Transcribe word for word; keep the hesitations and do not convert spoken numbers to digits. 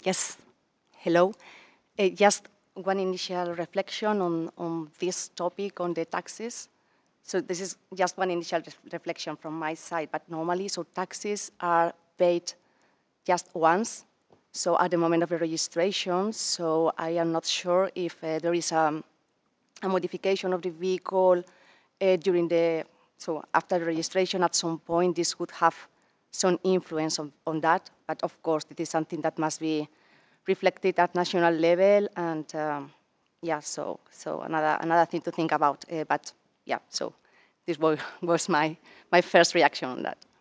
Yes, hello. Uh, just one initial reflection on, on this topic on the taxes. So this is just one initial ref- reflection from my side, but normally, so taxes are paid just once, so at the moment of the registration, so I am not sure if uh, there is a, a modification of the vehicle uh, during the, so after the registration, at some point, this would have some influence on, on that, but of course, it is something that must be reflected at national level, and um, yeah, so so another another thing to think about. Uh, but yeah, so this was, was my my first reaction on that.